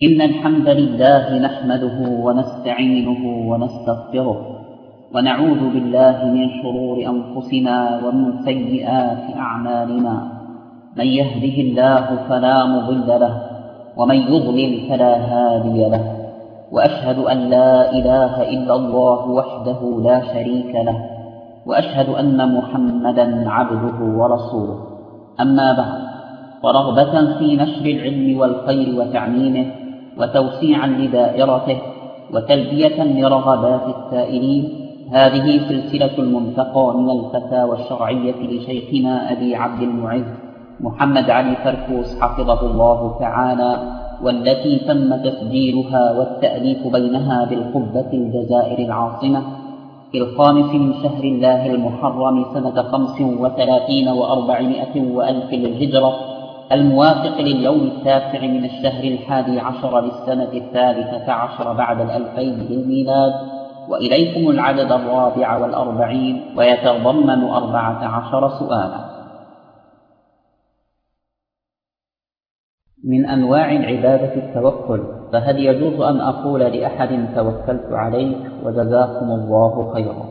إن الحمد لله نحمده ونستعينه ونستغفره ونعوذ بالله من شرور أنفسنا ومن سيئات أعمالنا. من يهده الله فلا مضل له ومن يضلل فلا هادي له، وأشهد أن لا إله إلا الله وحده لا شريك له، وأشهد أن محمدا عبده ورسوله. أما بعد، ورغبة في نشر العلم والخير وتعميمه وتوسيعا لدائرته وتلبية لرغبات السائلين، هذه سلسلة المنتقى من الفتاوى الشرعية لشيخنا أبي عبد المعز محمد علي فركوس حفظه الله تعالى، والتي تم تسجيلها والتأليف بينها بالقبة الجزائر العاصمة في 5 من شهر الله المحرم سنة 35 و400 وألف للهجرة، الموافق لليوم 9 من الشهر 11 للسنة 13 بعد 2000 للميلاد. وإليكم العدد 44 ويتضمن 14 سؤالا. من أنواع العبادة التوكل، فهل يجوز أن أقول لأحد توكلت عليك وجزاكم الله خيرا؟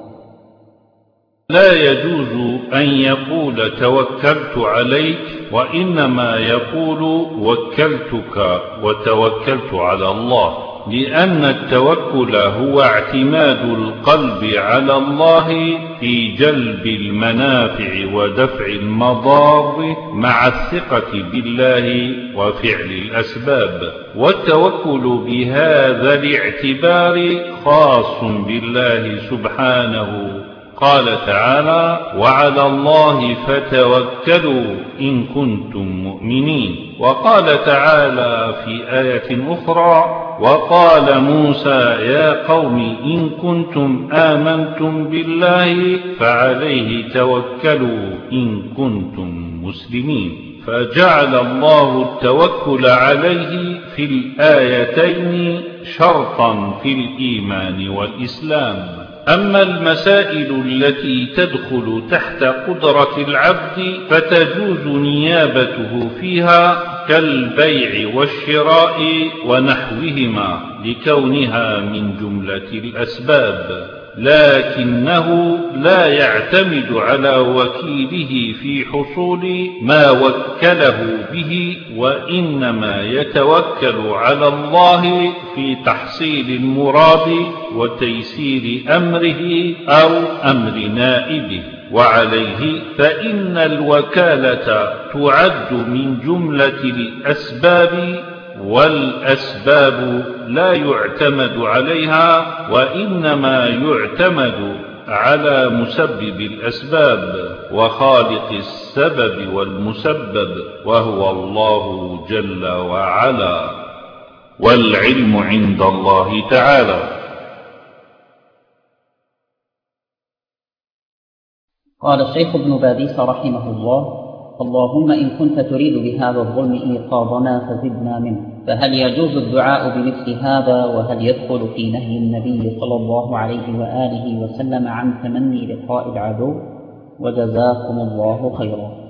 لا يجوز أن يقول توكلت عليك، وإنما يقول وكلتك وتوكلت على الله، لأن التوكل هو اعتماد القلب على الله في جلب المنافع ودفع المضار مع الثقة بالله وفعل الأسباب. والتوكل بهذا الاعتبار خاص بالله سبحانه. قال تعالى: وعلى الله فتوكلوا إن كنتم مؤمنين. وقال تعالى في آية أخرى: وقال موسى يا قوم إن كنتم آمنتم بالله فعليه توكلوا إن كنتم مسلمين. فجعل الله التوكل عليه في الآيتين شرطا في الإيمان والإسلام. أما المسائل التي تدخل تحت قدرة العبد فتجوز نيابته فيها، كالبيع والشراء ونحوهما، لكونها من جملة الأسباب، لكنه لا يعتمد على وكيله في حصول ما وكله به، وإنما يتوكل على الله في تحصيل المراد وتيسير أمره أو أمر نائبه. وعليه فإن الوكالة تعد من جملة الأسباب، والأسباب لا يعتمد عليها، وإنما يعتمد على مسبب الأسباب وخالق السبب والمسبب، وهو الله جل وعلا، والعلم عند الله تعالى. قال الشيخ ابن باديس رحمه الله: اللهم إن كنت تريد بهذا الظلم إيقاظنا فزدنا منه. فهل يجوز الدعاء بمثل هذا؟ وهل يدخل في نهي النبي صلى الله عليه وآله وسلم عن تمني لقاء العدو؟ وجزاكم الله خيرا.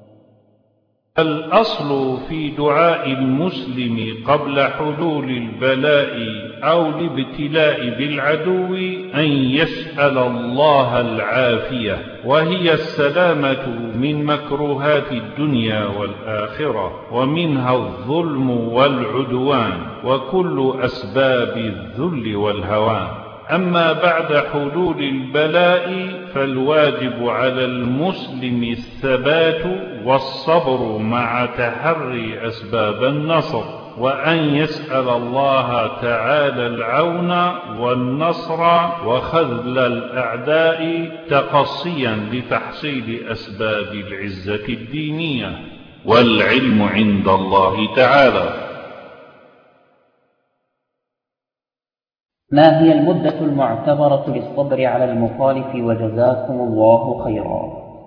الأصل في دعاء المسلم قبل حلول البلاء أو الابتلاء بالعدو أن يسأل الله العافية، وهي السلامة من مكروهات الدنيا والآخرة، ومنها الظلم والعدوان وكل أسباب الذل والهوان. أما بعد حلول البلاء فالواجب على المسلم الثبات والصبر مع تحري أسباب النصر، وأن يسأل الله تعالى العون والنصر وخذل الأعداء تقصيا لتحصيل أسباب العزة الدينية، والعلم عند الله تعالى. ما هي المدة المعتبرة للصبر على المخالف؟ وجزاكم الله خيرا.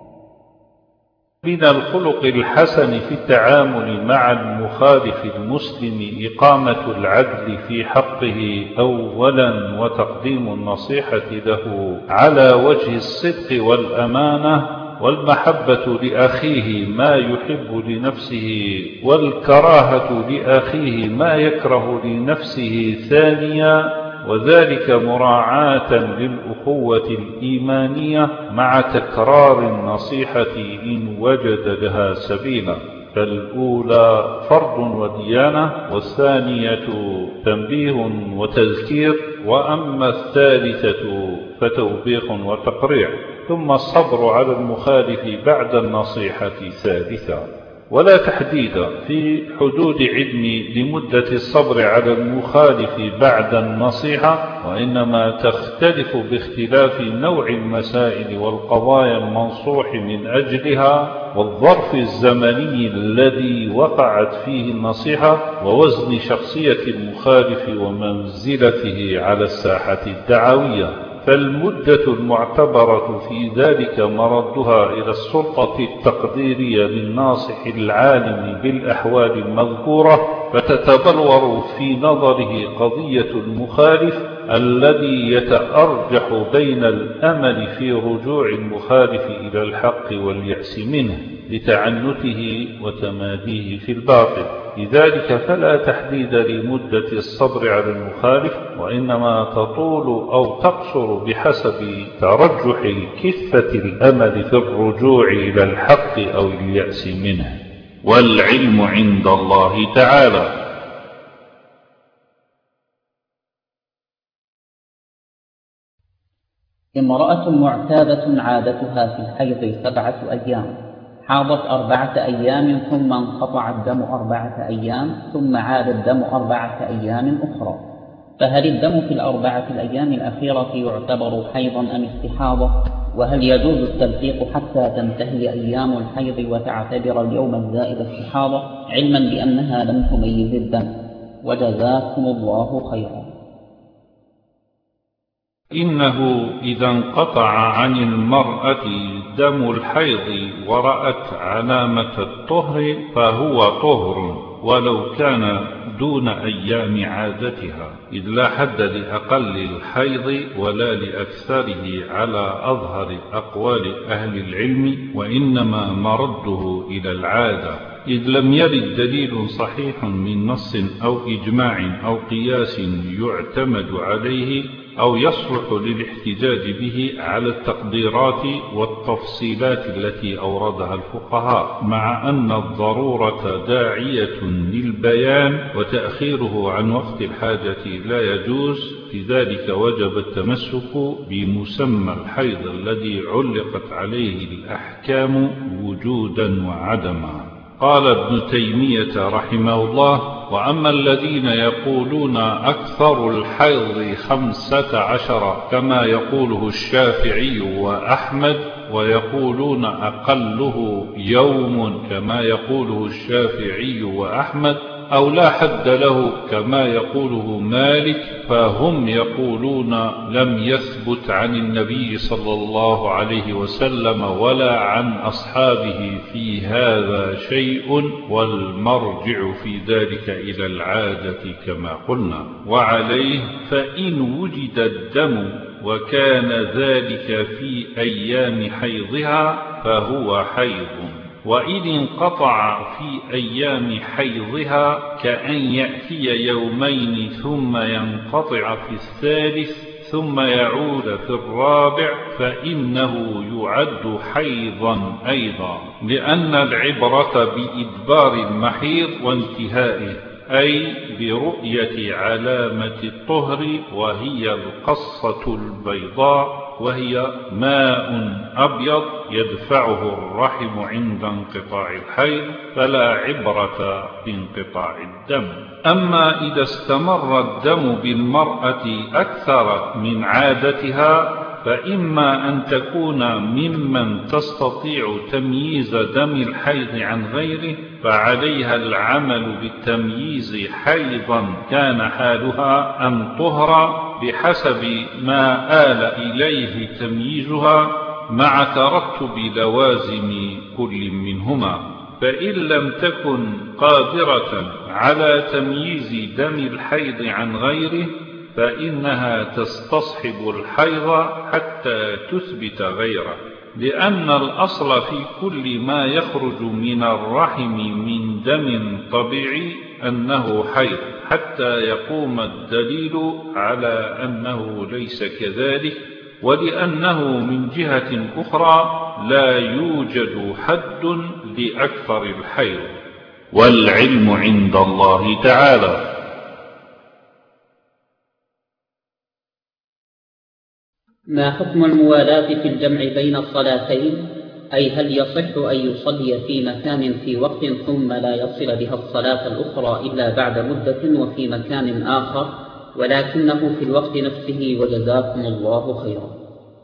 من الخلق الحسن في التعامل مع المخالف المسلم إقامة العدل في حقه أولا، وتقديم النصيحة له على وجه الصدق والأمانة، والمحبة لأخيه ما يحب لنفسه والكراهة لأخيه ما يكره لنفسه ثانيا، وذلك مراعاة للأخوة الإيمانية مع تكرار النصيحة إن وجد لها سبيلا. فالأولى فرض وديانة، والثانية تنبيه وتذكير، وأما الثالثة فتوبيخ وتقريع، ثم الصبر على المخالف بعد النصيحة ثالثا. ولا تحديد في حدود علم لمدة الصبر على المخالف بعد النصيحة، وإنما تختلف باختلاف نوع المسائل والقضايا المنصوح من أجلها، والظرف الزمني الذي وقعت فيه النصيحة، ووزن شخصية المخالف ومنزلته على الساحة الدعوية. فالمدة المعتبرة في ذلك مردها إلى السلطة التقديرية للناصح العالم بالأحوال المذكورة، فتتبلور في نظره قضية المخالف الذي يتأرجح بين الأمل في رجوع المخالف إلى الحق واليأس منه لتعنته وتماديه في الباطل. لذلك فلا تحديد لمدة الصبر على المخالف، وإنما تطول أو تقصر بحسب ترجح كفة الأمل في الرجوع إلى الحق أو اليأس منه، والعلم عند الله تعالى. امرأة معتادة عادتها في الحيض 7 أيام، حاضت 4 أيام ثم انقطع الدم 4 أيام، ثم عاد الدم 4 أيام أخرى، فهل الدم في 4 الأيام الأخيرة يعتبر حيضا أم استحاضة؟ وهل يجوز التلفيق حتى تنتهي أيام الحيض وتعتبر اليوم الزائد استحاضة، علما بأنها لم تميز الدم؟ وجزاكم الله خيرا. إنه إذا انقطع عن المرأة دم الحيض ورأت علامة الطهر فهو طهر، ولو كان دون أيام عادتها، إذ لا حد لأقل الحيض ولا لأكثره على أظهر أقوال أهل العلم، وإنما مرده إلى العادة، إذ لم يرد دليل صحيح من نص أو إجماع أو قياس يعتمد عليه أو يصلح للاحتجاج به على التقديرات والتفصيلات التي أوردها الفقهاء، مع أن الضرورة داعية للبيان، وتأخيره عن وقت الحاجة لا يجوز. لذلك وجب التمسك بمسمى الحيض الذي علقت عليه الأحكام وجودا وعدما. قال ابن تيمية رحمه الله: وأما الذين يقولون أكثر الحيض 15 كما يقوله الشافعي وأحمد، ويقولون أقله يوم كما يقوله الشافعي وأحمد، أو لا حد له كما يقوله مالك، فهم يقولون لم يثبت عن النبي صلى الله عليه وسلم ولا عن أصحابه في هذا شيء، والمرجع في ذلك إلى العادة كما قلنا. وعليه فإن وجد الدم وكان ذلك في أيام حيضها فهو حيض، وإن انقطع في أيام حيضها كأن يأتي يومين ثم ينقطع في الثالث ثم يعود في الرابع، فإنه يعد حيضا أيضا، لأن العبرة بإدبار المحيض وانتهائه، أي برؤية علامة الطهر، وهي القصة البيضاء، وهي ماء أبيض يدفعه الرحم عند انقطاع الحيض، فلا عبرة بانقطاع الدم. أما إذا استمر الدم بالمرأة أكثر من عادتها، فإما أن تكون ممن تستطيع تمييز دم الحيض عن غيره، فعليها العمل بالتمييز حيضا كان حالها أم طهرا بحسب ما آل إليه تمييزها، مع ترتب لوازم كل منهما. فإن لم تكن قادرة على تمييز دم الحيض عن غيره، فإنها تستصحب الحيض حتى تثبت غيره، لأن الأصل في كل ما يخرج من الرحم من دم طبيعي أنه حيض، حتى يقوم الدليل على أنه ليس كذلك، ولأنه من جهة أخرى لا يوجد حد لأكثر الحيض، والعلم عند الله تعالى. ما حكم الموالاة في الجمع بين الصلاتين؟ أي هل يصح أن يصلي في مكان في وقت ثم لا يصل بها الصلاة الأخرى إلا بعد مدة وفي مكان آخر ولكنه في الوقت نفسه؟ وجزاكم الله خيرا.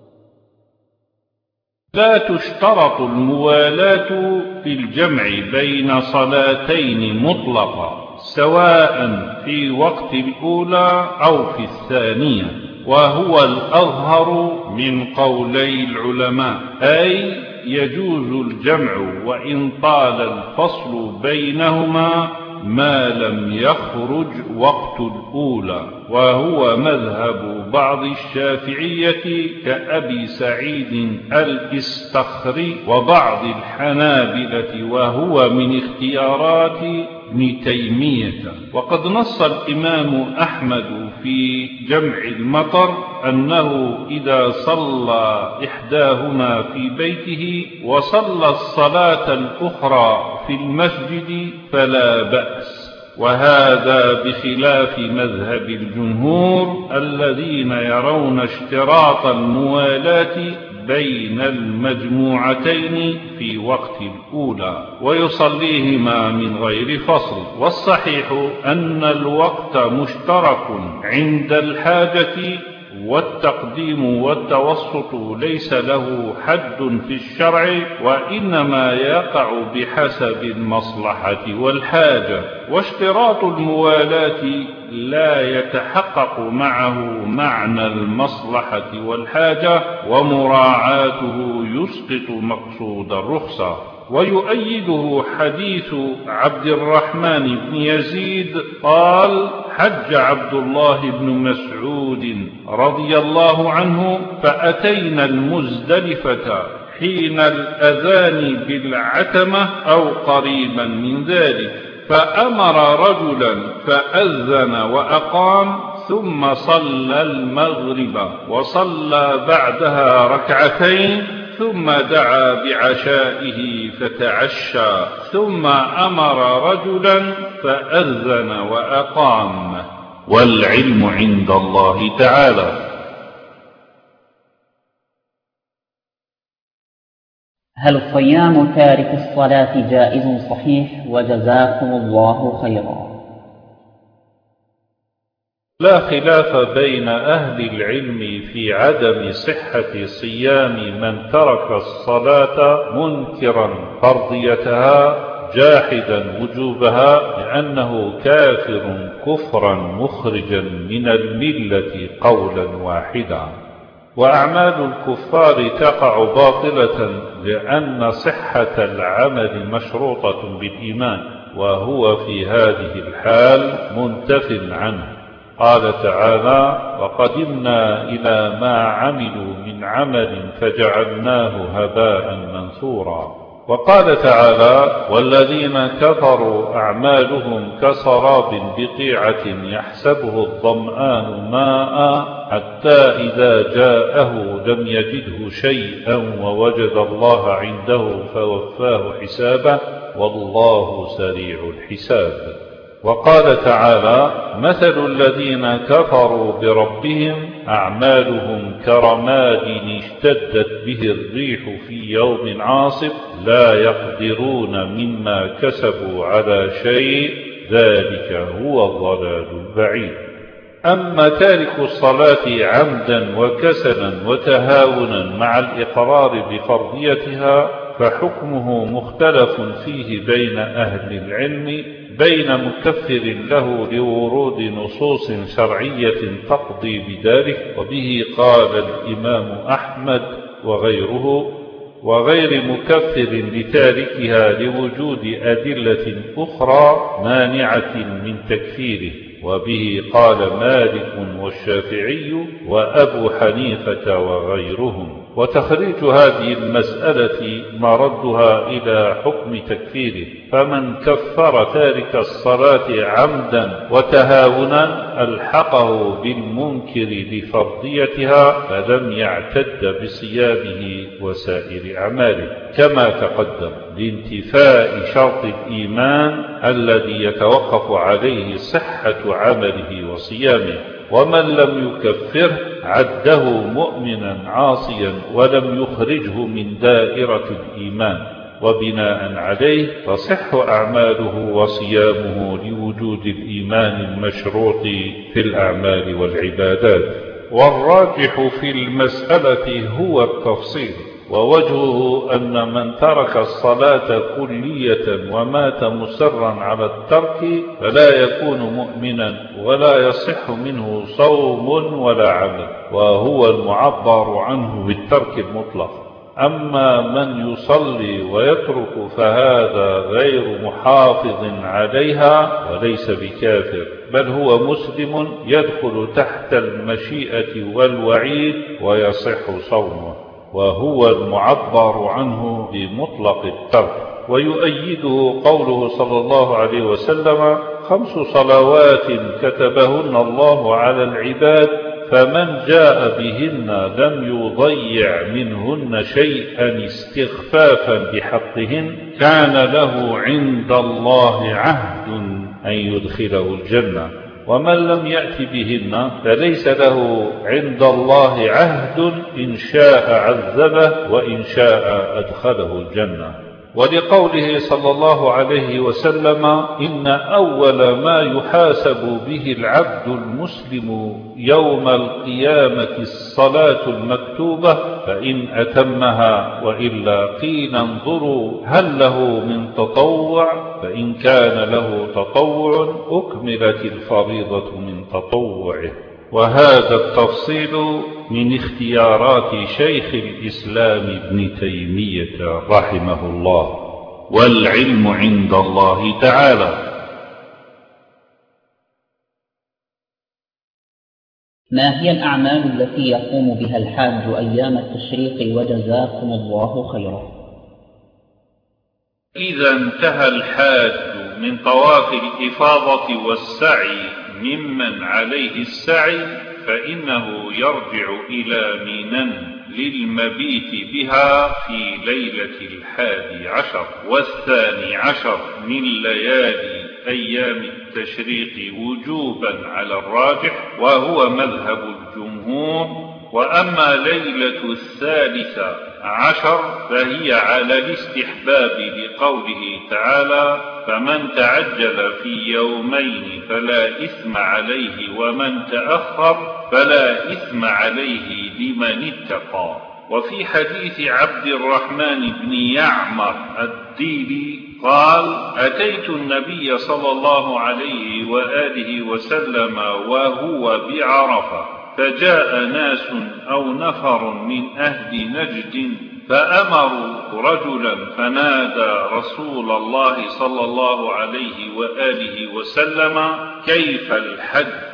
لا تشترط الموالاة في الجمع بين صلاتين مطلقا، سواء في وقت الأولى أو في الثانية، وهو الأظهر من قولي العلماء، أي يجوز الجمع وإن طال الفصل بينهما ما لم يخرج وقت الأولى، وهو مذهب بعض الشافعية كأبي سعيد الإستخري وبعض الحنابلة، وهو من اختيارات ابن تيمية. وقد نص الإمام أحمد في جمع المطر أنه إذا صلى إحداهما في بيته وصلى الصلاة الأخرى في المسجد فلا بأس، وهذا بخلاف مذهب الجمهور الذين يرون اشتراط الموالاة بين المجموعتين في وقت الأولى ويصليهما من غير فصل. والصحيح أن الوقت مشترك عند الحاجة، والتقديم والتوسط ليس له حد في الشرع، وإنما يقع بحسب المصلحة والحاجة. واشتراط الموالاة لا يتحقق معه معنى المصلحة والحاجة، ومراعاته يسقط مقصود الرخصة. ويؤيده حديث عبد الرحمن بن يزيد قال: حج عبد الله بن مسعود رضي الله عنه فأتينا المزدلفة حين الأذان بالعتمة أو قريبا من ذلك، فأمر رجلا فأذن وأقام، ثم صلى المغرب وصلى بعدها ركعتين، ثم دعا بعشائه فتعشى، ثم أمر رجلا فأذن وأقام، والعلم عند الله تعالى. هل صيام تارك الصلاة جائز صحيح؟ وجزاكم الله خيرا. لا خلاف بين أهل العلم في عدم صحة صيام من ترك الصلاة منكرا فرضيتها جاحدا وجوبها، لأنه كافر كفرا مخرجا من الملة قولا واحدا. وأعمال الكفار تقع باطلة لأن صحة العمل مشروطة بالإيمان، وهو في هذه الحال منتف عنه. قال تعالى: وقدمنا إلى ما عملوا من عمل فجعلناه هباء منثورا. وقال تعالى: والذين كفروا أعمالهم كسراب بقيعة يحسبه الظمآن ماء حتى إذا جاءه لم يجده شيئا ووجد الله عنده فوفاه حسابه والله سريع الحساب. وقال تعالى: مثل الذين كفروا بربهم أعمالهم كرماد اشتدت به الريح في يوم عاصف لا يقدرون مما كسبوا على شيء ذلك هو الضلال البعيد. أما تارك الصلاة عمدا وكسلا وتهاونا مع الإقرار بفرضيتها فحكمه مختلف فيه بين أهل العلم، بين مكفر له لورود نصوص شرعية تقضي بذلك، وبه قال الإمام أحمد وغيره، وغير مكفر لتاركها لوجود أدلة أخرى مانعة من تكفيره، وبه قال مالك والشافعي وأبو حنيفة وغيرهم. وتخريج هذه المسألة مردها إلى حكم تكفيره، فمن كفر تارك الصلاة عمدا وتهاونا ألحقه بالمنكر لفرضيتها فلم يعتد بصيامه وسائر أعماله كما تقدم، لانتفاء شرط الإيمان الذي يتوقف عليه صحة عمله وصيامه. ومن لم يكفره عده مؤمنا عاصيا ولم يخرجه من دائرة الإيمان، وبناء عليه تصح أعماله وصيامه لوجود الإيمان المشروط في الأعمال والعبادات. والراجح في المسألة هو التفصيل، ووجهه أن من ترك الصلاة كلية ومات مصرا على الترك فلا يكون مؤمنا ولا يصح منه صوم ولا عمل، وهو المعبر عنه بالترك المطلق. أما من يصلي ويترك فهذا غير محافظ عليها وليس بكافر، بل هو مسلم يدخل تحت المشيئة والوعيد ويصح صومه، وهو المعبر عنه بمطلق الترك. ويؤيده قوله صلى الله عليه وسلم: 5 صلوات كتبهن الله على العباد، فمن جاء بهن لم يضيع منهن شيئا استخفافا بحقهن كان له عند الله عهد أن يدخله الجنة، ومن لم يأت بهن فليس له عند الله عهد، إن شاء عذبه وإن شاء أدخله الجنة. ولقوله صلى الله عليه وسلم: إن أول ما يحاسب به العبد المسلم يوم القيامة الصلاة المكتوبة، فإن أتمها وإلا قيل انظروا هل له من تطوع، فإن كان له تطوع أكملت الفريضة من تطوعه. وهذا التفصيل من اختيارات شيخ الإسلام ابن تيمية رحمه الله، والعلم عند الله تعالى. ما هي الأعمال التي يقوم بها الحاج أيام التشريق وجزاكم الله خيرا؟ إذا انتهى الحاج من طواف الإفاضة والسعي ممن عليه السعي فإنه يرجع إلى منى للمبيت بها في ليلة 11 و12 من ليالي أيام التشريق وجوبا على الراجح، وهو مذهب الجمهور. وأما ليلة 13 فهي على الاستحباب لقوله تعالى: فمن تعجل في يومين فلا إثم عليه ومن تأخر فلا إثم عليه لمن اتقى. وفي حديث عبد الرحمن بن يعمر الديلي قال: أتيت النبي صلى الله عليه وآله وسلم وهو بعرفة، فجاء ناس أو نفر من أهل نجد فأمروا رجلا فنادى رسول الله صلى الله عليه وآله وسلم: كيف الحج؟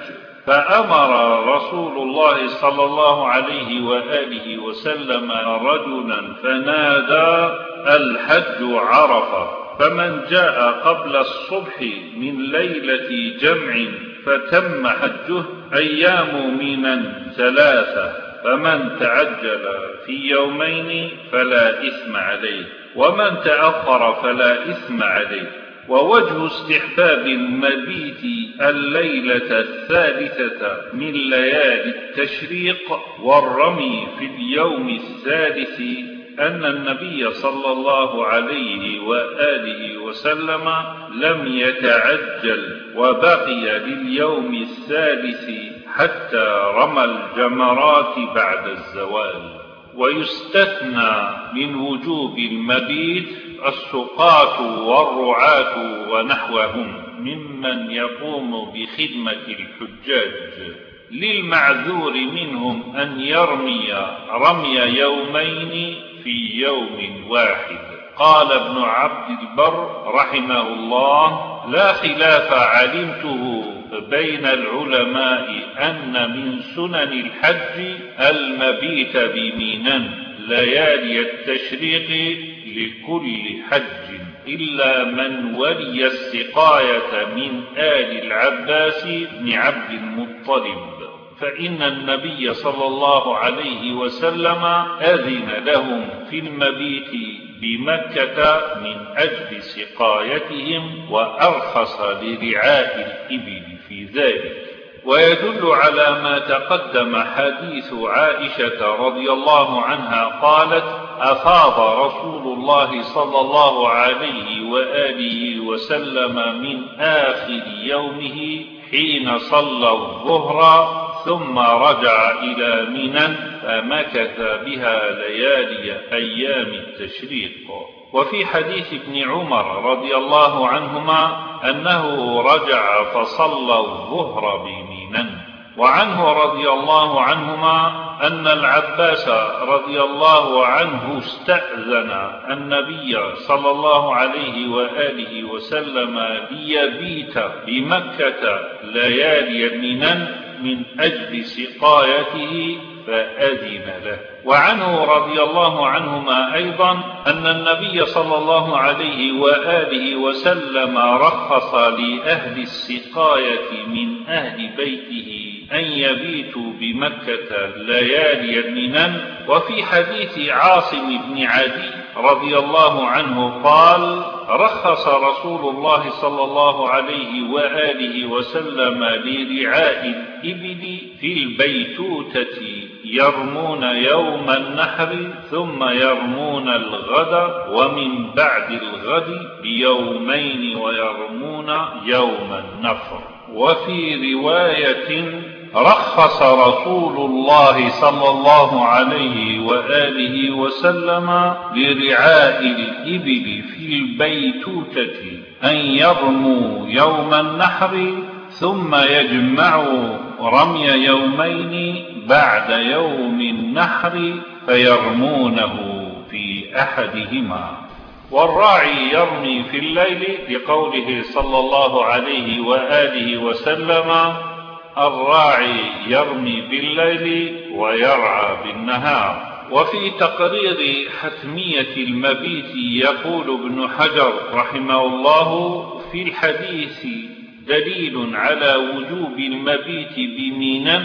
فأمر رسول الله صلى الله عليه وآله وسلم رجلا فنادى: الحج عرفة. فمن جاء قبل الصبح من ليلة جمع فتم حجه أيام منى 3، فمن تعجل في يومين فلا إثم عليه ومن تأخر فلا إثم عليه. ووجه استحباب المبيت الليلة 3 من ليالي التشريق والرمي في اليوم 3 أن النبي صلى الله عليه وآله وسلم لم يتعجل وبقي لليوم 3 حتى رمى الجمرات بعد الزوال. ويستثنى من وجوب المبيت السقاة والرعاة ونحوهم ممن يقوم بخدمة الحجاج، للمعذور منهم أن يرمي رمي يومين في يوم واحد. قال ابن عبد البر رحمه الله: لا خلاف علمته بين العلماء أن من سنن الحج المبيت بمنى، ليالي التشريق لكل حج إلا من ولي السقاية من آل العباس بن عبد المطلب، فإن النبي صلى الله عليه وسلم أذن لهم في المبيت بمكة من أجل سقايتهم، وأرخص لرعاء الإبل في ذلك. ويدل على ما تقدم حديث عائشة رضي الله عنها قالت: أفاض رسول الله صلى الله عليه وآله وسلم من آخر يومه حين صلى الظهر، ثم رجع إلى منى فمكث بها ليالي أيام التشريق. وفي حديث ابن عمر رضي الله عنهما أنه رجع فصلى الظهر بمنى. وعنه رضي الله عنهما أن العباس رضي الله عنه استأذن النبي صلى الله عليه وآله وسلم ليبيت بمكة ليالي منى من أجل سقايته فأذن له. وعنه رضي الله عنهما أيضا أن النبي صلى الله عليه وآله وسلم رخص لأهل السقاية من أهل بيته أن يبيتوا بمكة ليالي منى. وفي حديث عاصم بن عدي رضي الله عنه قال: رخص رسول الله صلى الله عليه وآله وسلم لرعاء الإبل في البيتوتة يرمون يوم النحر ثم يرمون الغد، ومن بعد الغد بيومين ويرمون يوم النفر. وفي رواية: رخص رسول الله صلى الله عليه وآله وسلم لرعاء الإبل في البيتوتة أن يرموا يوم النحر ثم يجمعوا رمي يومين بعد يوم النحر فيرمونه في أحدهما. والراعي يرمي في الليل لقوله صلى الله عليه وآله وسلم: الراعي يرمي بالليل ويرعى بالنهار. وفي تقرير حتمية المبيت يقول ابن حجر رحمه الله: في الحديث دليل على وجوب المبيت بمنى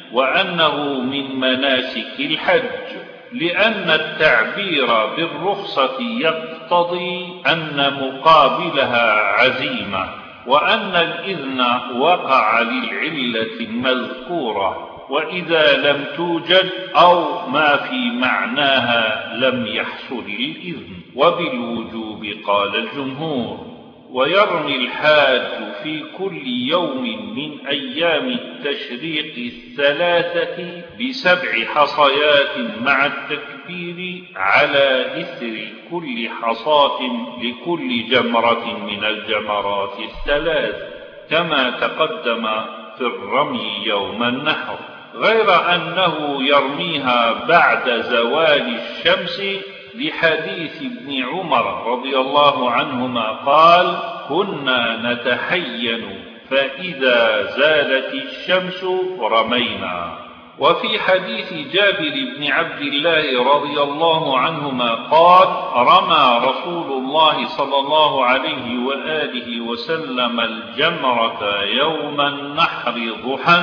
وأنه من مناسك الحج، لأن التعبير بالرخصة يقتضي أن مقابلها عزيمة، وأن الإذن وقع للعلة المذكورة، وإذا لم توجد أو ما في معناها لم يحصل الإذن. وبالوجوب قال الجمهور. ويرمي الحاج في كل يوم من أيام التشريق الثلاثة ب7 حصيات مع التكبير على إثر كل حصاة لكل جمرة من الجمرات الثلاث، كما تقدم في الرمي يوم النحر، غير أنه يرميها بعد زوال الشمس، لحديث ابن عمر رضي الله عنهما قال: كنا نتحين فإذا زالت الشمس رمينا. وفي حديث جابر بن عبد الله رضي الله عنهما قال: رمى رسول الله صلى الله عليه وآله وسلم الجمرة يوم النحر ضحى،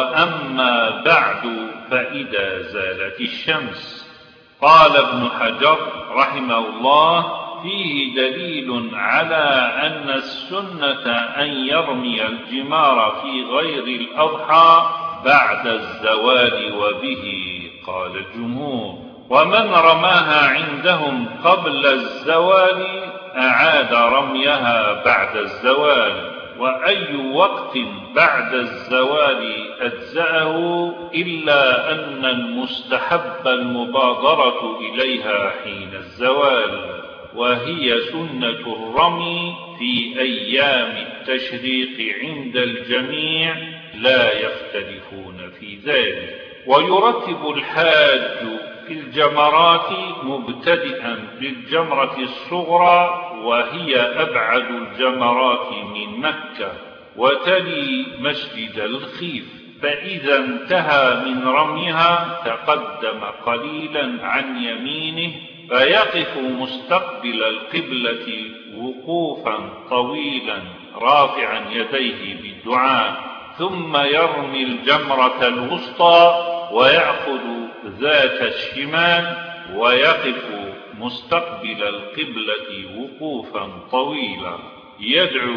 وأما بعد فإذا زالت الشمس. قال ابن حجر رحمه الله: فيه دليل على أن السنة أن يرمي الجمار في غير الأضحى بعد الزوال، وبه قال الجمهور. ومن رماها عندهم قبل الزوال أعاد رميها بعد الزوال، وأي وقت بعد الزوال أجزأه، إلا أن المستحب المبادرة إليها حين الزوال، وهي سنة الرمي في أيام التشريق عند الجميع لا يختلفون في ذلك. ويرتب الحاج في الجمرات مبتدئا بالجمرة الصغرى، وهي أبعد الجمرات من مكة، وتلي مسجد الخيف، فإذا انتهى من رميها تقدم قليلا عن يمينه فيقف مستقبل القبلة وقوفا طويلا رافعا يديه بالدعاء، ثم يرمي الجمرة الوسطى ويأخذ ذات الشمال ويقف مستقبل القبلة وقوفا طويلا يدعو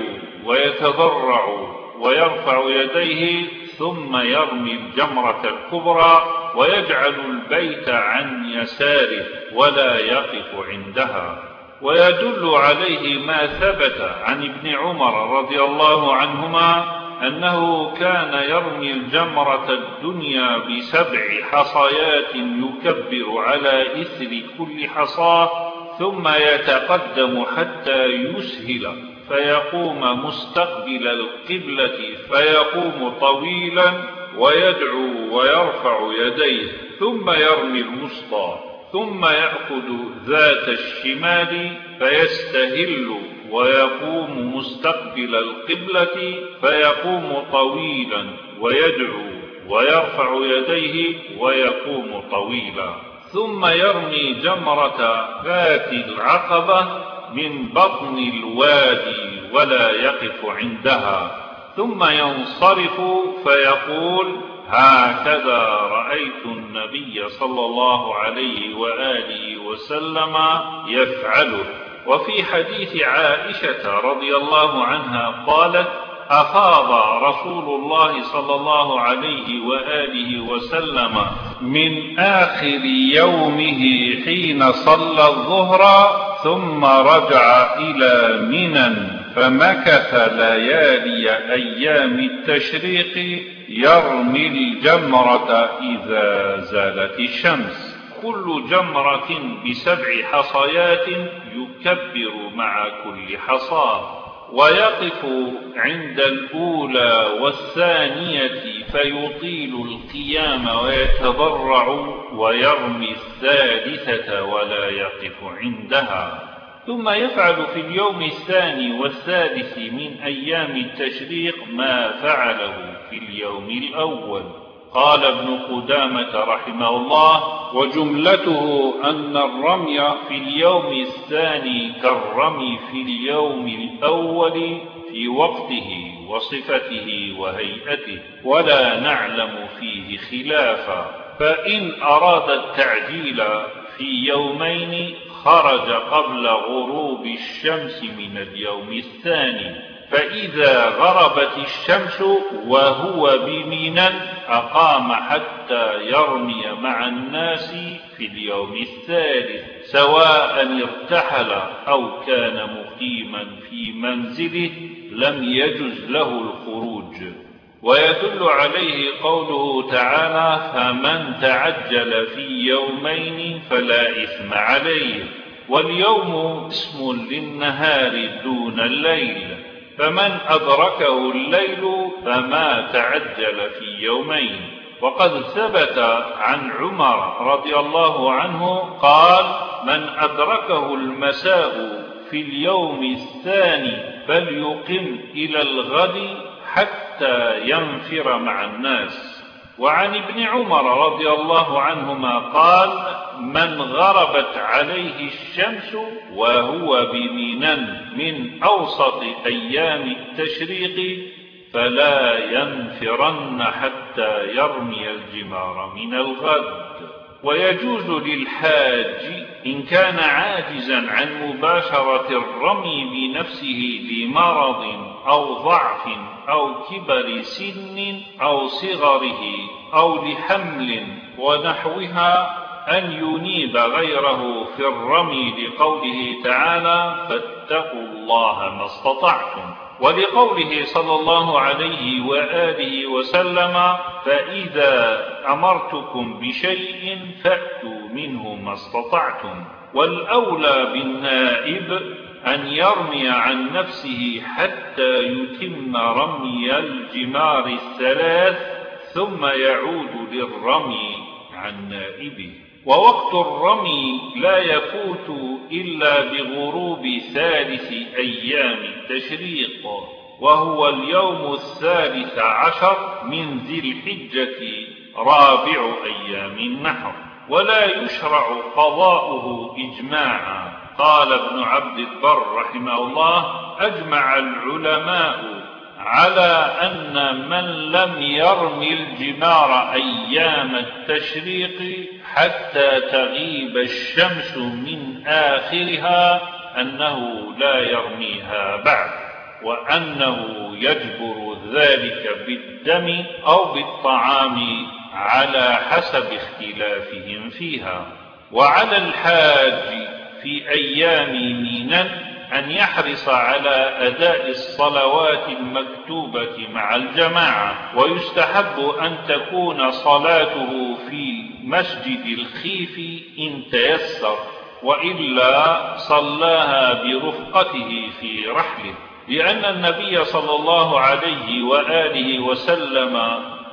ويتضرع ويرفع يديه، ثم يرمي الجمرة الكبرى ويجعل البيت عن يساره ولا يقف عندها. ويدل عليه ما ثبت عن ابن عمر رضي الله عنهما أنه كان يرمي الجمرة الدنيا ب7 حصيات يكبر على إثر كل حصاة، ثم يتقدم حتى يسهل فيقوم مستقبل القبلة فيقوم طويلا ويدعو ويرفع يديه، ثم يرمي الوسطى، ثم يأخذ ذات الشمال فيستهل ويقوم مستقبل القبلة فيقوم طويلا ويدعو ويرفع يديه ويقوم طويلا، ثم يرمي جمرة ذات العقبة من بطن الوادي ولا يقف عندها، ثم ينصرف فيقول: هكذا رأيت النبي صلى الله عليه وآله وسلم يفعله. وفي حديث عائشة رضي الله عنها قالت: أفاض رسول الله صلى الله عليه وآله وسلم من آخر يومه حين صلى الظهر ثم رجع إلى منى فمكث ليالي أيام التشريق يرمي الجمرة إذا زالت الشمس، كل جمرة ب7 حصيات يكبر مع كل حصاة، ويقف عند الأولى والثانية فيطيل القيام ويتضرع، ويرمي الثالثة ولا يقف عندها، ثم يفعل في اليوم الثاني والثالث من أيام التشريق ما فعله في اليوم الأول. قال ابن قدامة رحمه الله: وجملته أن الرمي في اليوم الثاني كالرمي في اليوم الأول في وقته وصفته وهيئته، ولا نعلم فيه خلافا، فإن أراد التعجيل في يومين خرج قبل غروب الشمس من اليوم الثاني، فإذا غربت الشمس وهو بمنى أقام حتى يرمي مع الناس في اليوم الثالث، سواء ارتحل أو كان مقيما في منزله لم يجز له الخروج. ويدل عليه قوله تعالى: فمن تعجل في يومين فلا إثم عليه. واليوم اسم للنهار دون الليل، فمن أدركه الليل فما تعجل في يومين. وقد ثبت عن عمر رضي الله عنه قال: من أدركه المساء في اليوم الثاني فليقم إلى الغد حتى ينفر مع الناس. وعن ابن عمر رضي الله عنهما قال: من غربت عليه الشمس وهو بمنى من أوسط أيام التشريق فلا ينفرن حتى يرمي الجمار من الغد. ويجوز للحاج إن كان عاجزا عن مباشرة الرمي بنفسه لمرض أو ضعف أو كبر سن أو صغره أو لحمل ونحوها أن ينيب غيره في الرمي، لقوله تعالى: فاتقوا الله ما استطعتم، ولقوله صلى الله عليه وآله وسلم: فإذا أمرتكم بشيء فأتوا منه ما استطعتم. والأولى بالنائب أن يرمي عن نفسه حتى يتم رمي الجمار الثلاث ثم يعود للرمي عن نائبه. ووقت الرمي لا يفوت إلا بغروب ثالث أيام التشريق، وهو اليوم 13 من ذي الحجة رابع أيام النحر، ولا يشرع قضاؤه إجماعا. قال ابن عبد البر رحمه الله: أجمع العلماء على أن من لم يرم الجمار أيام التشريق حتى تغيب الشمس من آخرها أنه لا يرميها بعد، وأنه يجبر ذلك بالدم أو بالطعام على حسب اختلافهم فيها. وعلى الحاج في أيام منى أن يحرص على أداء الصلوات المكتوبة مع الجماعة، ويستحب أن تكون صلاته في مسجد الخيف إن تيسر، وإلا صلاها برفقته في رحله، لأن النبي صلى الله عليه وآله وسلم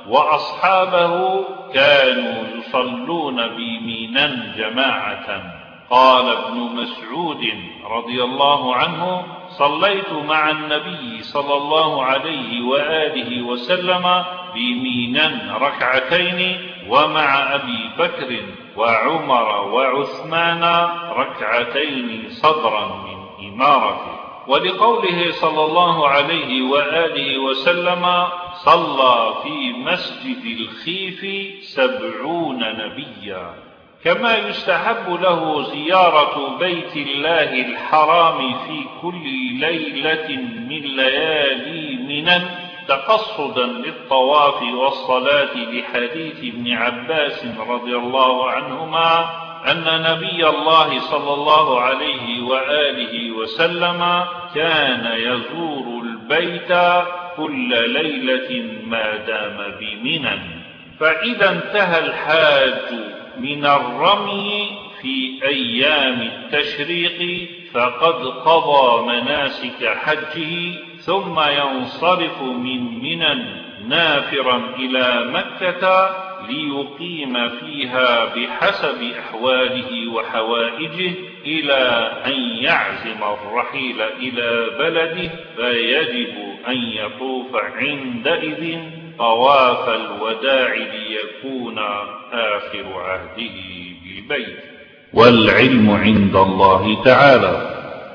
وأصحابه كانوا يصلون بمنى جماعة. قال ابن مسعود رضي الله عنه: صليت مع النبي صلى الله عليه وآله وسلم بمنى ركعتين، ومع أبي بكر وعمر وعثمان ركعتين صدرا من إمارته. ولقوله صلى الله عليه وآله وسلم: صلى في مسجد الخيف 70 نبيا. كما يستحب له زيارة بيت الله الحرام في كل ليلة من ليالي منى تقصدا للطواف والصلاة، لحديث ابن عباس رضي الله عنهما أن نبي الله صلى الله عليه وآله وسلم كان يزور البيت كل ليلة ما دام بمنى. فإذا انتهى الحاج من الرمي في أيام التشريق فقد قضى مناسك حجه، ثم ينصرف من منى نافرا إلى مكة ليقيم فيها بحسب أحواله وحوائجه إلى أن يعزم الرحيل إلى بلده، فيجب أن يطوف عندئذ طواف الوداع ليكون آخر عهده بالبيت. والعلم عند الله تعالى.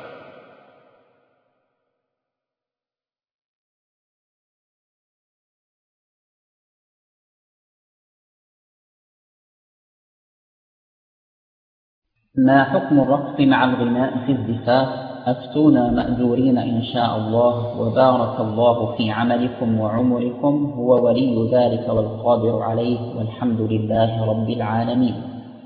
ما حكم الرقص مع الغناء في الزفاف؟ أفتونا مأجورين إن شاء الله، وبارك الله في عملكم وعمركم، هو ولي ذلك والقادر عليه، والحمد لله رب العالمين.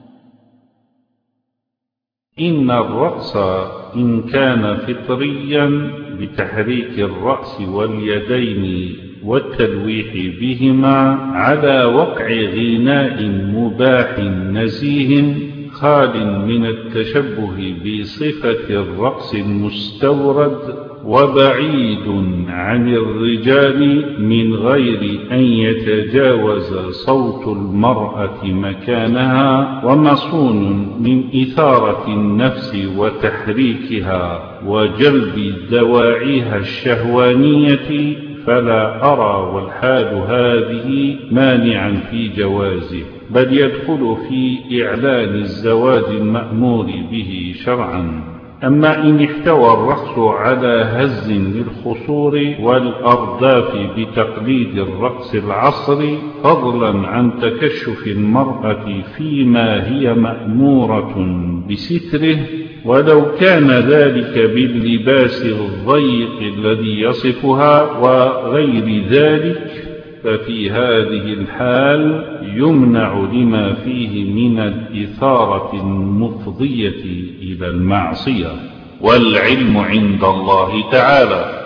إن الرقص إن كان فطريا بتحريك الرأس واليدين والتلويح بهما على وقع غناء مباح نزيه خال من التشبه بصفة الرقص المستورد، وبعيد عن الرجال من غير أن يتجاوز صوت المرأة مكانها، ومصون من إثارة النفس وتحريكها وجلب دواعيها الشهوانية، فلا أرى والحال هذه مانعا في جوازه، بل يدخل في إعلان الزواج المأمور به شرعا. أما إن احتوى الرقص على هز للخصور والأرداف بتقليد الرقص العصري، فضلا عن تكشف المرأة فيما هي مأمورة بستره، ولو كان ذلك باللباس الضيق الذي يصفها وغير ذلك، ففي هذه الحال يمنع لما فيه من الإثارة المفضية إلى المعصية، والعلم عند الله تعالى.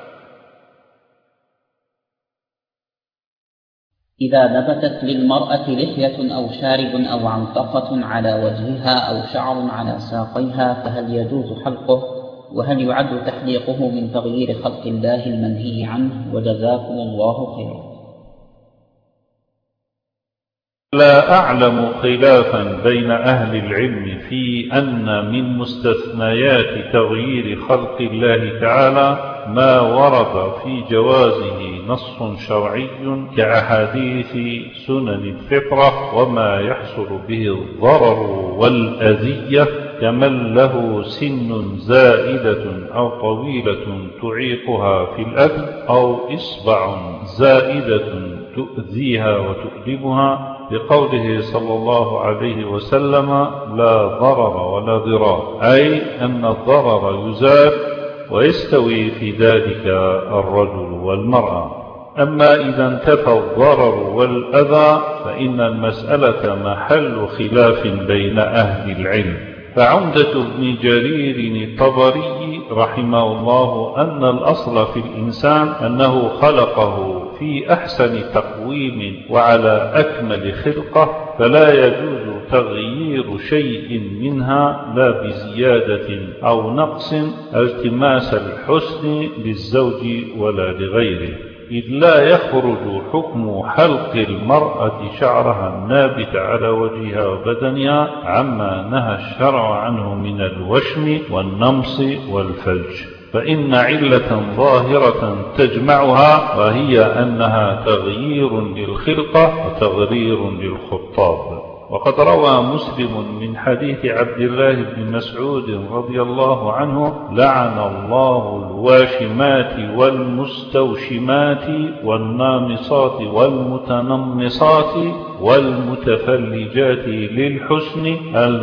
إذا نبتت للمرأة لحية أو شارب أو عنطفة على وجهها أو شعر على ساقيها، فهل يجوز حلقه؟ وهل يعد تحليقه من تغيير خلق الله المنهي عنه؟ وجزاكم الله خيرا. لا أعلم خلافا بين أهل العلم في أن من مستثنيات تغيير خلق الله تعالى ما ورد في جوازه نص شرعي كأحاديث سنن الفطرة وما يحصل به الضرر والأذية كمن له سن زائدة أو طويلة تعيقها في الأكل أو إصبع زائدة تؤذيها وتؤلمها، بقوله صلى الله عليه وسلم: لا ضرر ولا ضرار، أي أن الضرر يزال ويستوي في ذلك الرجل والمرأة. أما إذا انتفى الضرر والأذى فإن المسألة محل خلاف بين أهل العلم. فعمدة ابن جرير الطبري رحمه الله أن الأصل في الإنسان أنه خلقه في أحسن تقويم وعلى أكمل خلقة، فلا يجوز تغيير شيء منها لا بزيادة أو نقص التماس الحسن للزوج ولا لغيره، إذ لا يخرج حكم حلق المرأة شعرها النابت على وجهها وبدنها عما نهى الشرع عنه من الوشم والنمص والفلج، فإن علة ظاهرة تجمعها، وهي أنها تغيير للخلقة وتغرير للخطاب. وقد روى مسلم من حديث عبد الله بن مسعود رضي الله عنه: لعن الله الواشمات والمستوشمات والنامصات والمتنمصات والمتفلجات للحسن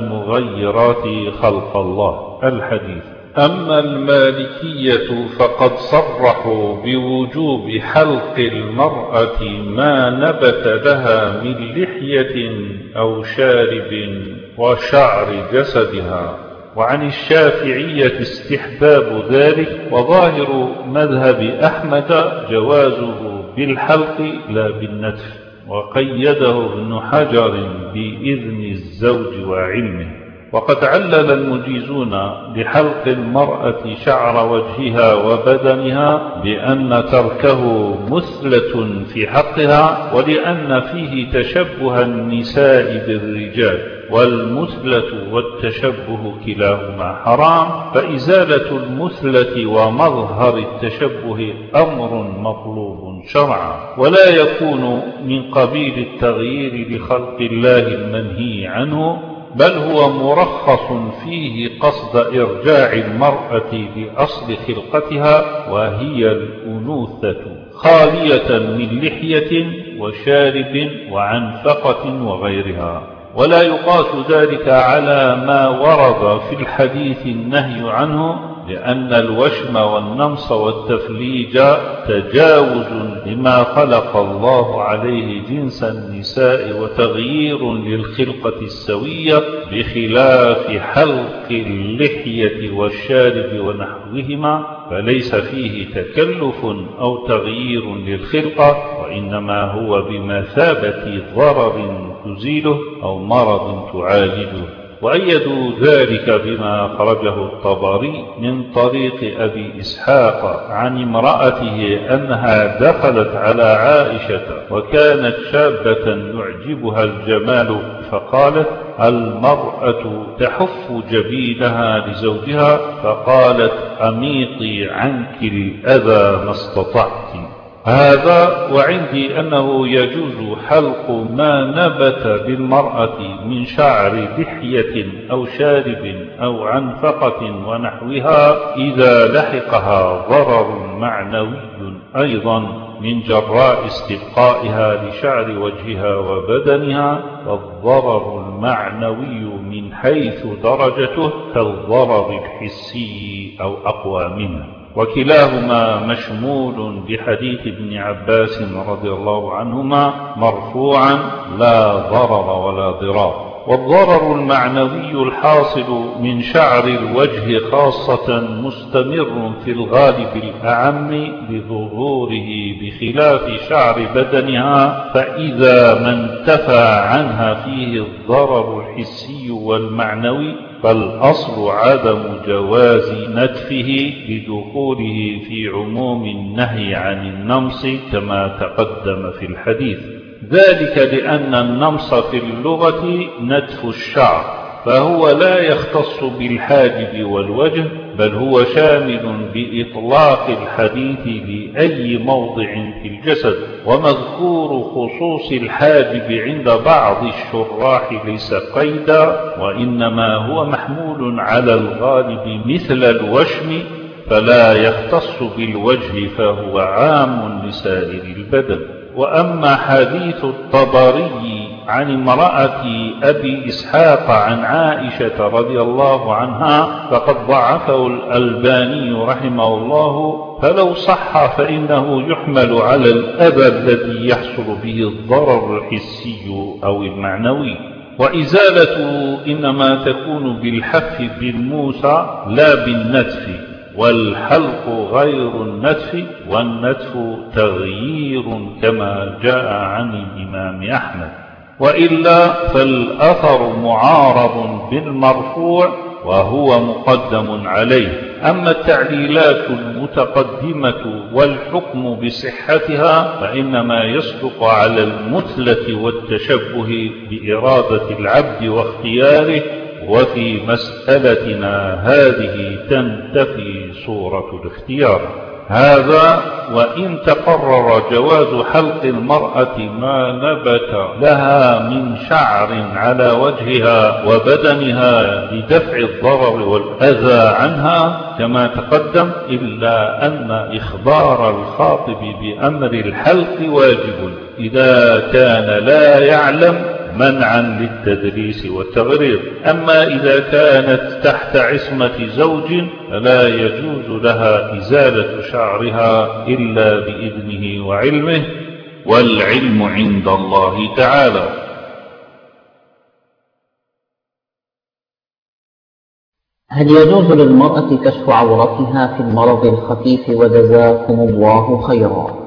المغيرات خلق الله. الحديث. أما المالكية فقد صرحوا بوجوب حلق المرأة ما نبت لها من لحية أو شارب وشعر جسدها، وعن الشافعية استحباب ذلك، وظاهر مذهب أحمد جوازه بالحلق لا بالنتف، وقيده ابن حجر بإذن الزوج وعلمه. وقد علل المجيزون لحلق المرأة شعر وجهها وبدنها بأن تركه مثلة في حقها، ولأن فيه تشبه النساء بالرجال، والمثلة والتشبه كلاهما حرام، فإزالة المثلة ومظهر التشبه أمر مطلوب شرعا، ولا يكون من قبيل التغيير لخلق الله المنهي عنه، بل هو مرخص فيه قصد إرجاع المرأة لأصل خلقتها وهي الأنوثة، خالية من لحية وشارب وعنفقة وغيرها. ولا يقاس ذلك على ما ورد في الحديث النهي عنه، لأن الوشم والنمص والتفليج تجاوز لما خلق الله عليه جنس النساء وتغيير للخلقة السوية، بخلاف حلق اللحية والشارب ونحوهما، فليس فيه تكلف أو تغيير للخلقة، وإنما هو بمثابة ضرر تزيله أو مرض تعالجه. وأيدوا ذلك بما خرجه الطبري من طريق أبي إسحاق عن امرأته أنها دخلت على عائشة وكانت شابة يعجبها الجمال، فقالت: المرأة تحف جبينها لزوجها، فقالت: أميطي عنك الأذى ما استطعت. هذا وعندي أنه يجوز حلق ما نبت بالمرأة من شعر لحية أو شارب أو عنفقة ونحوها إذا لحقها ضرر معنوي أيضا من جراء استبقائها لشعر وجهها وبدنها، والضرر المعنوي من حيث درجته كالضرر الحسي أو أقوى منه، وكلاهما مشمول بحديث ابن عباس رضي الله عنهما مرفوعا: لا ضرر ولا ضرار. والضرر المعنوي الحاصل من شعر الوجه خاصة مستمر في الغالب الأعم لظهوره، بخلاف شعر بدنها، فإذا ما انتفى عنها فيه الضرر الحسي والمعنوي فالأصل عدم جواز نتفه لدخوله في عموم النهي عن النمص كما تقدم في الحديث، ذلك لأن النمص في اللغة نتف الشعر، فهو لا يختص بالحاجب والوجه، بل هو شامل بإطلاق الحديث لأي موضع في الجسد. ومذكور خصوص الحاجب عند بعض الشراح ليس قيدا، وإنما هو محمول على الغالب مثل الوشم، فلا يختص بالوجه، فهو عام لسائر البدن. وأما حديث الطبري عن امرأة أبي إسحاق عن عائشة رضي الله عنها فقد ضعفه الألباني رحمه الله، فلو صح فإنه يحمل على الأذى الذي يحصل به الضرر الحسي أو المعنوي. وإزالته إنما تكون بالحف بالموسى لا بالنتف، والحلق غير النتف، والنتف تغيير كما جاء عن الإمام أحمد. وإلا فالأثر معارض بالمرفوع وهو مقدم عليه. أما التعليلات المتقدمة والحكم بصحتها فإنما يصدق على المثلة والتشبه بإرادة العبد واختياره، وفي مسألتنا هذه تنتفي صورة الاختيار. هذا وإن تقرر جواز حلق المرأة ما نبت لها من شعر على وجهها وبدنها لدفع الضرر والأذى عنها كما تقدم، إلا أن إخبار الخاطب بأمر الحلق واجب إذا كان لا يعلم منعا للتدريس والتغرير. أما إذا كانت تحت عصمة زوج فلا يجوز لها إزالة شعرها إلا بإذنه وعلمه، والعلم عند الله تعالى. هل يجوز للمرأة كشف عورتها في المرض الخفيف وجزاكم الله خيرا؟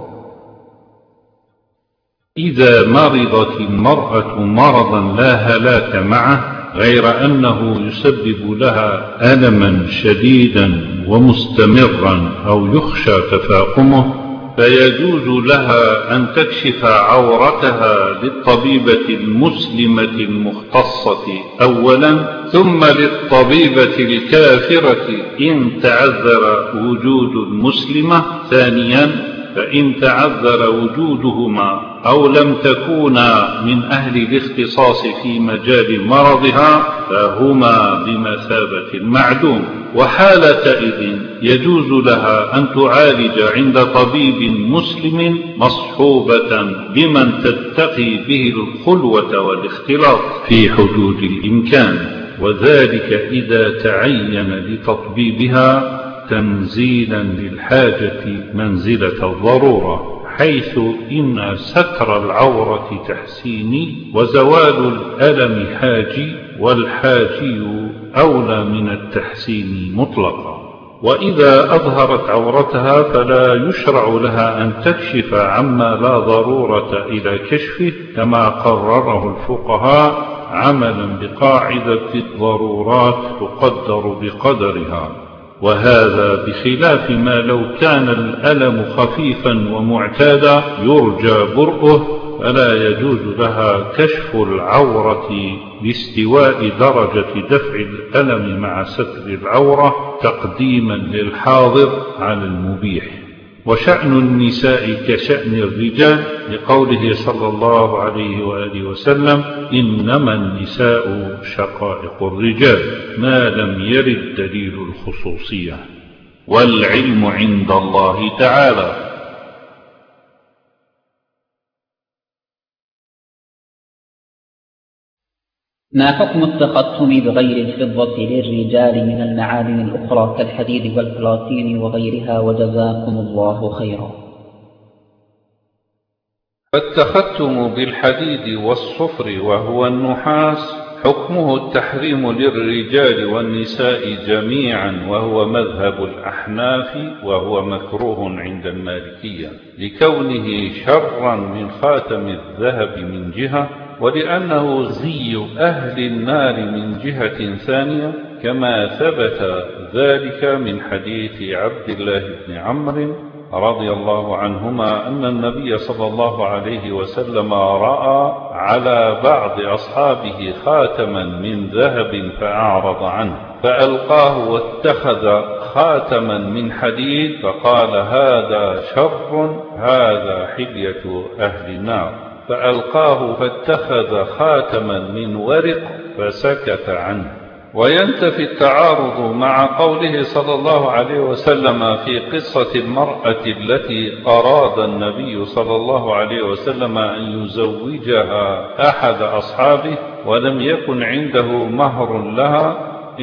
إذا مرضت المرأة مرضا لا هلاك معه غير أنه يسبب لها ألما شديدا ومستمرا أو يخشى تفاقمه، فيجوز لها أن تكشف عورتها للطبيبة المسلمة المختصة أولا، ثم للطبيبة الكافرة إن تعذر وجود المسلمة ثانيا. فإن تعذر وجودهما أو لم تكونا من أهل الاختصاص في مجال مرضها فهما بمثابة المعدوم. وحالتئذ يجوز لها أن تعالج عند طبيب مسلم مصحوبة بمن تتقي به الخلوة والاختلاط في حدود الإمكان، وذلك إذا تعين لتطبيبها تنزيلا للحاجة منزلة الضرورة، حيث إن ستر العورة تحسيني وزوال الألم حاجي، والحاجي أولى من التحسين مطلقا. وإذا أظهرت عورتها فلا يشرع لها أن تكشف عما لا ضرورة إلى كشفه، كما قرره الفقهاء عملا بقاعدة الضرورات تقدر بقدرها. وهذا بخلاف ما لو كان الألم خفيفا ومعتادا يرجى برؤه، فلا يجوز لها كشف العورة لاستواء درجة دفع الألم مع ستر العورة تقديما للحاضر على المبيح. وشأن النساء كشأن الرجال، لقوله صلى الله عليه وآله وسلم: إنما النساء شقائق الرجال، ما لم يرد دليل الخصوصية. والعلم عند الله تعالى. ما حكم التختم بغير الفضة للرجال من المعادن الأخرى كالحديد والبلاتين وغيرها، وجزاكم الله خيرا؟ التختم بالحديد والصفر وهو النحاس حكمه التحريم للرجال والنساء جميعا، وهو مذهب الأحناف، وهو مكروه عند المالكية لكونه شرا من خاتم الذهب من جهة، ولأنه زي أهل النار من جهة ثانية، كما ثبت ذلك من حديث عبد الله بن عمرو رضي الله عنهما أن النبي صلى الله عليه وسلم رأى على بعض أصحابه خاتما من ذهب فأعرض عنه، فألقاه واتخذ خاتما من حديد فقال: هذا شر، هذا حلية أهل النار. فألقاه فاتخذ خاتما من ورق فسكت عنه. وينتفي التعارض مع قوله صلى الله عليه وسلم في قصة المرأة التي أراد النبي صلى الله عليه وسلم أن يزوجها أحد أصحابه ولم يكن عنده مهر لها: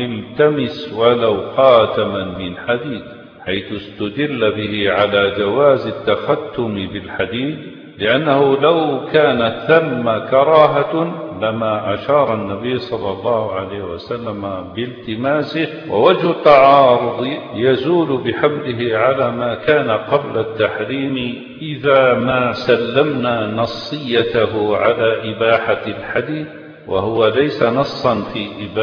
التمس ولو خاتما من حديد، حيث استدل به على جواز التختم بالحديد، لأنه لو كان ثم كراهة لما أشار النبي صلى الله عليه وسلم بالتماسه. ووجه التعارض يزول بحمله على ما كان قبل التحريم إذا ما سلمنا نصيته على إباحة الحديد، وهو ليس نصا في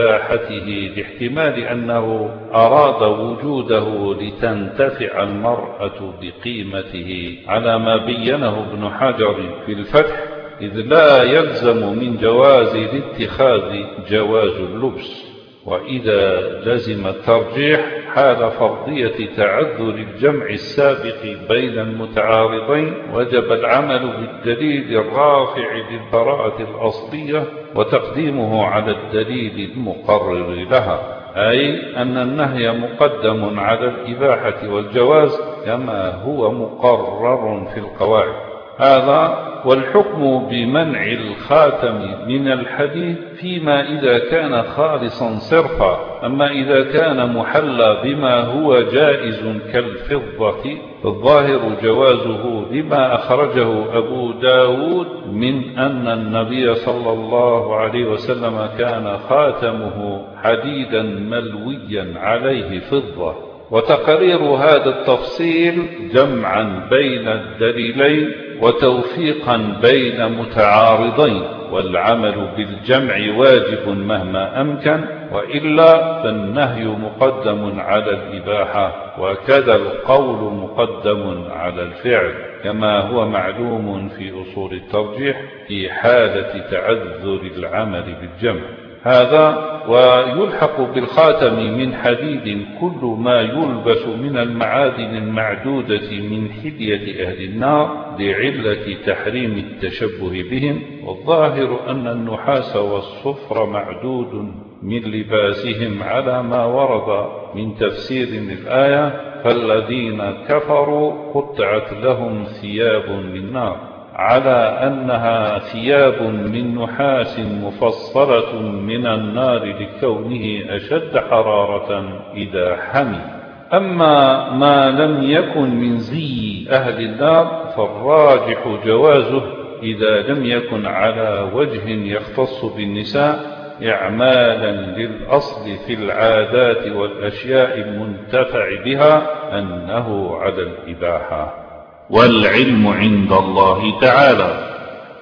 إباحته لاحتمال أنه أراد وجوده لتنتفع المرأة بقيمته، على ما بينه ابن حجر في الفتح، إذ لا يلزم من جواز الاتخاذ جواز اللبس. وإذا لزم الترجيح حال فرضية تعذر الجمع السابق بين المتعارضين وجب العمل بالدليل الرافع للبراءة الأصلية وتقديمه على الدليل المقرر لها، أي أن النهي مقدم على الإباحة والجواز كما هو مقرر في القواعد. هذا والحكم بمنع الخاتم من الحديد فيما إذا كان خالصا صرفا. أما إذا كان محلى بما هو جائز كالفضة فالظاهر جوازه لما أخرجه أبو داود من أن النبي صلى الله عليه وسلم كان خاتمه حديدا ملويا عليه فضة. وتقرير هذا التفصيل جمعا بين الدليلين وتوفيقا بين متعارضين، والعمل بالجمع واجب مهما أمكن، وإلا فالنهي مقدم على الإباحة، وكذا القول مقدم على الفعل، كما هو معلوم في أصول الترجيح في حالة تعذر العمل بالجمع. هذا ويلحق بالخاتم من حديد كل ما يلبس من المعادن المعدودة من حلية أهل النار لعلة تحريم التشبه بهم، والظاهر أن النحاس والصفر معدود من لباسهم على ما ورد من تفسير الآية: فالذين كفروا قطعت لهم ثياب من نار، على أنها ثياب من نحاس مفصلة من النار لكونه أشد حرارة إذا حمي. أما ما لم يكن من زي أهل النار فالراجح جوازه إذا لم يكن على وجه يختص بالنساء، إعمالا للأصل في العادات والأشياء المنتفع بها أنه على الإباحة، والعلم عند الله تعالى.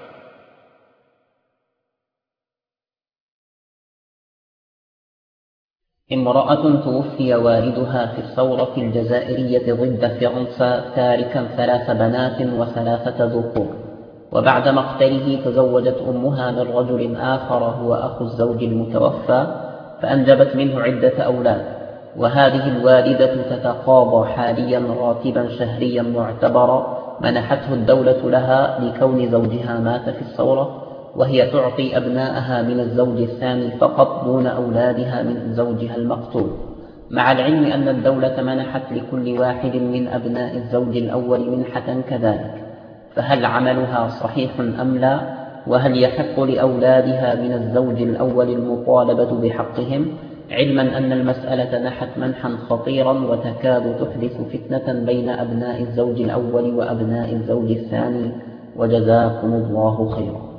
امرأة توفي والدها في الثورة الجزائرية ضد فرنسا تاركا 3 بنات و3 ذكور، وبعد مقتله تزوجت أمها من رجل آخر هو أخو الزوج المتوفى، فأنجبت منه عدة أولاد. وهذه الوالدة تتقاضى حاليا راتبا شهريا معتبرا منحته الدولة لها لكون زوجها مات في الثورة، وهي تعطي أبناءها من الزوج الثاني فقط دون أولادها من زوجها المقتول، مع العلم أن الدولة منحت لكل واحد من أبناء الزوج الأول منحة كذلك. فهل عملها صحيح أم لا؟ وهل يحق لأولادها من الزوج الأول المطالبة بحقهم، علما أن المسألة نحت منحا خطيرا وتكاد تحدث فتنة بين أبناء الزوج الأول وأبناء الزوج الثاني، وجزاكم الله خيرا.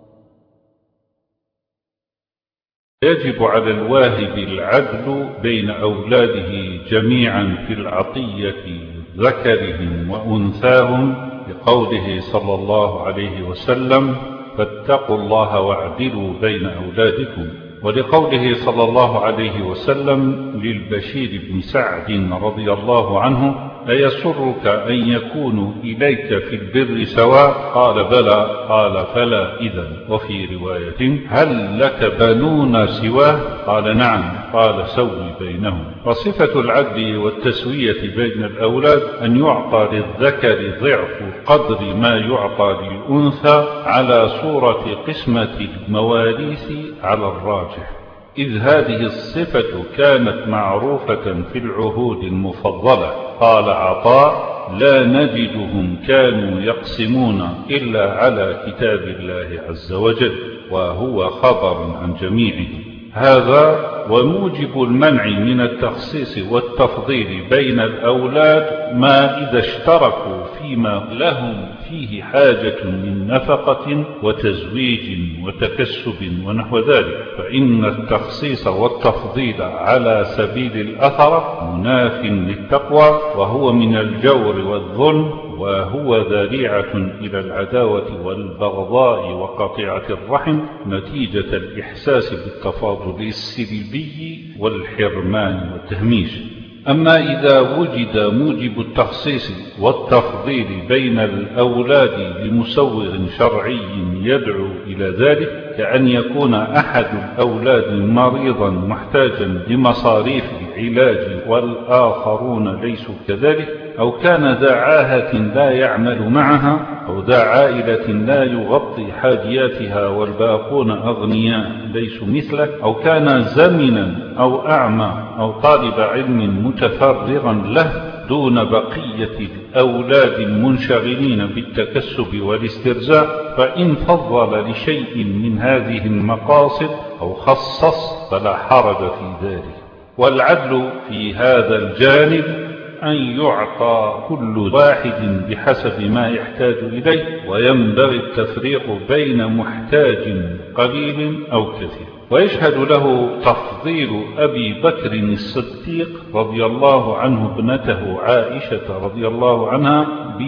يجب على الواهب العدل بين أولاده جميعا في العطية ذكرهم وأنثاهم، لقوله صلى الله عليه وسلم: فاتقوا الله واعدلوا بين أولادكم، ولقوله صلى الله عليه وسلم للبشير بن سعد رضي الله عنه: أيسرك أن يكونوا إليك في البر سواء؟ قال بلى. قال فلا إذن. وفي رواية هل لك بنون سواه؟ قال نعم. قال سوي بينهم. وصفة العدل والتسوية بين الأولاد أن يعطى للذكر ضعف قدر ما يعطى للأنثى على صورة قسمة المواريث على الراجح، إذ هذه الصفة كانت معروفة في العهود المفضلة. قال عطاء لا نجدهم كانوا يقسمون إلا على كتاب الله عز وجل، وهو خبر عن جميعه. هذا وموجب المنع من التخصيص والتفضيل بين الأولاد ما إذا اشتركوا فيما لهم فيه حاجة من نفقة وتزويج وتكسب ونحو ذلك، فإن التخصيص والتفضيل على سبيل الأثر مناف للتقوى، وهو من الجور والظلم، وهو ذريعة إلى العداوة والبغضاء وقطيعة الرحم نتيجة الإحساس بالتفاضل السلبي والحرمان والتهميش. أما إذا وجد موجب التخصيص والتفضيل بين الأولاد لمسوغ شرعي يدعو إلى ذلك، كأن يكون أحد الأولاد مريضا محتاجا لمصاريف العلاج والآخرون ليسوا كذلك، أو كان ذا عاهة لا يعمل معها، أو ذا عائلة لا يغطي حاجياتها والباقون أغنياء ليسوا مثله، أو كان زمنا أو أعمى أو طالب علم متفرغا له دون بقية الأولاد المنشغلين بالتكسب والاسترزاق، فإن فضل لشيء من هذه المقاصد أو خصص فلا حرج في ذلك. والعدل في هذا الجانب أن يعطى كل واحد بحسب ما يحتاج إليه، وينبغي التفريق بين محتاج قليل أو كثير. ويشهد له تفضيل أبي بكر الصديق رضي الله عنه ابنته عائشة رضي الله عنها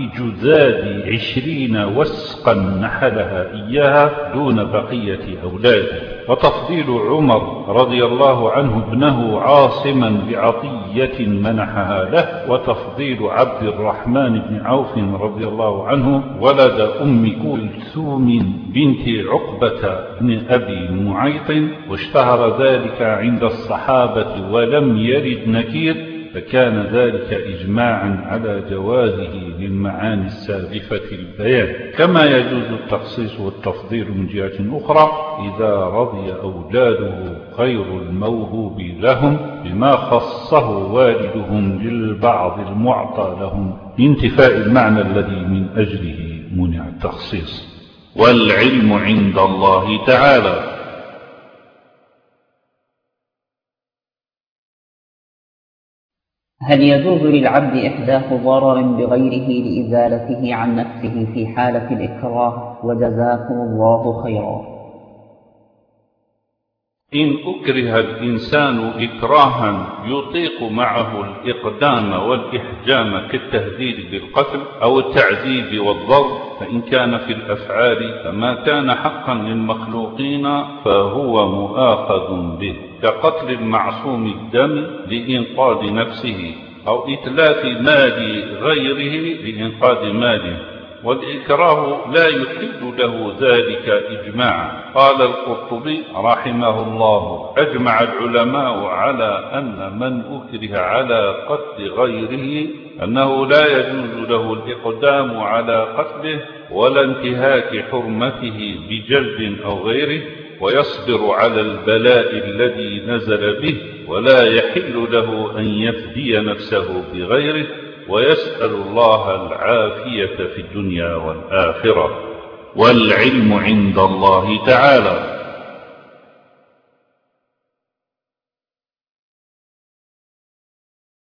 بجذاذ 20 وسقا نحلها إياها دون بقية أولاده، وتفضيل عمر رضي الله عنه ابنه عاصما بعطية منحها له، وتفضيل عبد الرحمن بن عوف رضي الله عنه ولد أم كلثوم بنت عقبة بن أبي معيط، واشتهر ذلك عند الصحابة ولم يرد نكير، فكان ذلك إجماعا على جوازه للمعاني السابفة البيان. كما يجوز التخصيص والتفضيل من جهة أخرى إذا رضي أولاده غير الموهوب لهم بما خصه والدهم للبعض المعطى لهم لانتفاء المعنى الذي من أجله منع التخصيص. والعلم عند الله تعالى. هل يجوز للعبد إحداث ضرر بغيره لإزالته عن نفسه في حالة الإكراه؟ وجزاكم الله خيرا. إن أكره الإنسان إكراها يطيق معه الإقدام والإحجام كالتهديد بالقتل أو التعذيب والضرب، فإن كان في الأفعال فما كان حقا للمخلوقين فهو مؤاخذ به، كقتل المعصوم الدم لإنقاذ نفسه، أو إتلاف مال غيره لإنقاذ ماله، والإكراه لا يحل له ذلك إجماعا. قال القرطبي رحمه الله أجمع العلماء على أن من أكره على قتل غيره أنه لا يجوز له الإقدام على قتله ولا انتهاك حرمته بجلد أو غيره، ويصبر على البلاء الذي نزل به، ولا يحل له أن يفدي نفسه بغيره، ويسأل الله العافية في الدنيا والآخرة. والعلم عند الله تعالى.